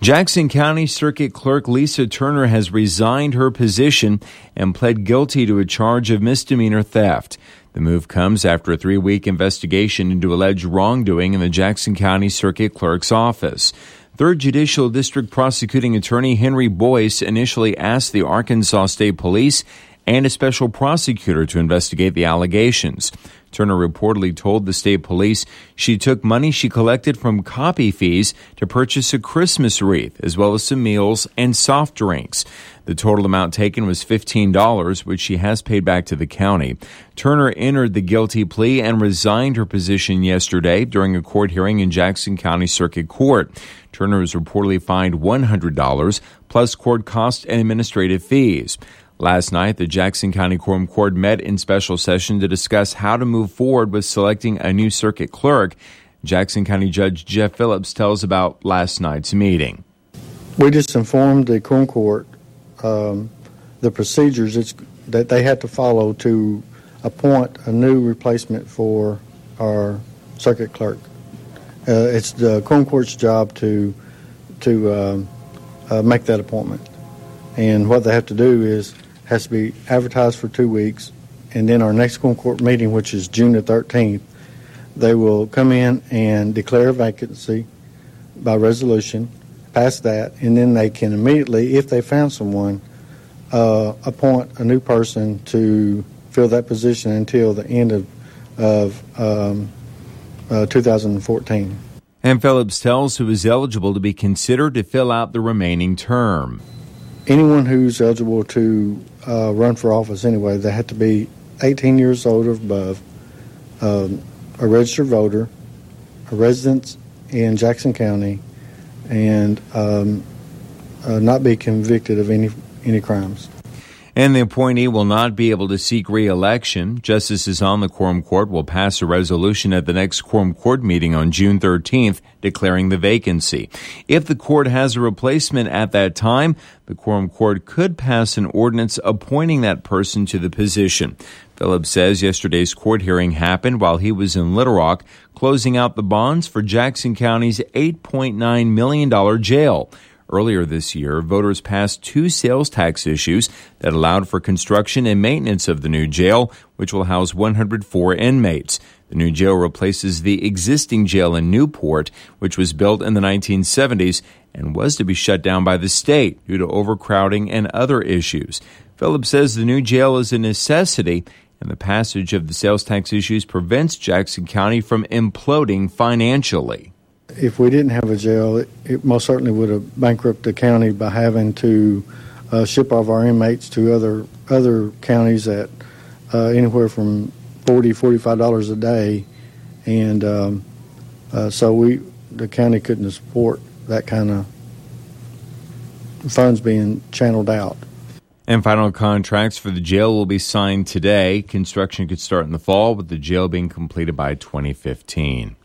Jackson County Circuit Clerk Lisa Turner has resigned her position and pled guilty to a charge of misdemeanor theft. The move comes after a 3-week investigation into alleged wrongdoing in the Jackson County Circuit Clerk's office. 3rd Judicial District Prosecuting Attorney Henry Boyce initially asked the Arkansas State Police and a special prosecutor to investigate the allegations. Turner reportedly told the state police she took money she collected from copy fees to purchase a Christmas wreath, as well as some meals and soft drinks. The total amount taken was $15, which she has paid back to the county. Turner entered the guilty plea and resigned her position yesterday during a court hearing in Jackson County Circuit Court. Turner was reportedly fined $100 plus court costs and administrative fees. Last night, the Jackson County Quorum Court met in special session to discuss how to move forward with selecting a new circuit clerk. Jackson County Judge Jeff Phillips tells about last night's meeting. We just informed the Quorum Court the procedures that they had to follow to appoint a new replacement for our circuit clerk. It's the Quorum Court's job to make that appointment. And what they have to do has to be advertised for 2 weeks, and then our next Quorum Court meeting, which is June the 13th, they will come in and declare a vacancy by resolution, pass that, and then they can immediately, if they found someone, appoint a new person to fill that position until the end of 2014. And Phillips tells who is eligible to be considered to fill out the remaining term. Anyone who's eligible to run for office anyway, they have to be 18 years old or above, a registered voter, a resident in Jackson County, and not be convicted of any crimes. And the appointee will not be able to seek re-election. Justices on the Quorum Court will pass a resolution at the next Quorum Court meeting on June 13th declaring the vacancy. If the court has a replacement at that time, the Quorum Court could pass an ordinance appointing that person to the position. Phillips says yesterday's court hearing happened while he was in Little Rock closing out the bonds for Jackson County's $8.9 million jail. Earlier this year, voters passed 2 sales tax issues that allowed for construction and maintenance of the new jail, which will house 104 inmates. The new jail replaces the existing jail in Newport, which was built in the 1970s and was to be shut down by the state due to overcrowding and other issues. Phillips says the new jail is a necessity, and the passage of the sales tax issues prevents Jackson County from imploding financially. If we didn't have a jail, it most certainly would have bankrupted the county by having to ship all of our inmates to other counties at anywhere from $40-45 a day, and so the county couldn't support that kind of funds being channeled out. And final contracts for the jail will be signed today. Construction could start in the fall, with the jail being completed by 2015.